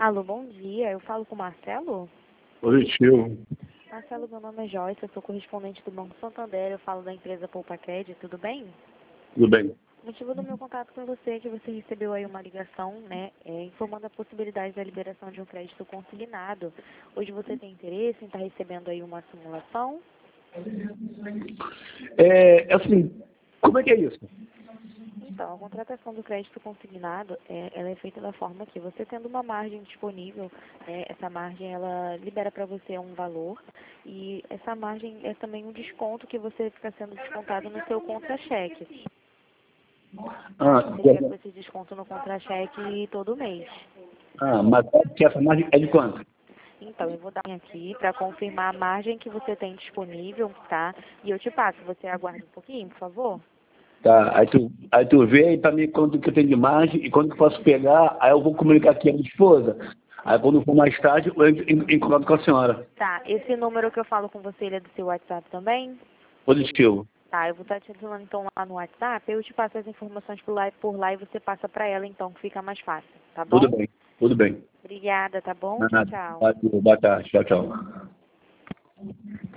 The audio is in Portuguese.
Alô, bom dia. Eu falo com o Marcelo? Positivo. Marcelo, meu nome é Joyce, eu sou correspondente do Banco Santander, eu falo da empresa PoupaCred, tudo bem? Tudo bem. O motivo do meu contato com você é que você recebeu aí uma ligação, né, informando a possibilidade da liberação de um crédito consignado. Hoje você tem interesse em estar recebendo aí uma simulação? Assim, como é que é isso? Então, a contratação do crédito consignado, ela é feita da forma que você tendo uma margem disponível, essa margem ela libera para você um valor e essa margem é também um desconto que você fica sendo descontado no seu contra-cheque. Você fica com esse desconto no contra-cheque todo mês. Mas que essa margem é de quanto? Então, eu vou dar aqui para confirmar a margem que você tem disponível, tá? E eu te passo. Você aguarda um pouquinho, por favor? Tá, aí tu vê aí pra mim quanto que eu tenho de margem e quanto que eu posso pegar, aí eu vou comunicar aqui a minha esposa. Aí quando for mais tarde, eu entro em contato com a senhora. Tá, esse número que eu falo com você, ele é do seu WhatsApp também? Positivo. Tá, eu vou estar te adicionando então lá no WhatsApp, eu te passo as informações por lá e você passa para ela então, que fica mais fácil, tá Tudo bom? bem, tudo bem. Obrigada, tá bom? Tchau, Nada. tchau. Boa tarde, tchau, tchau.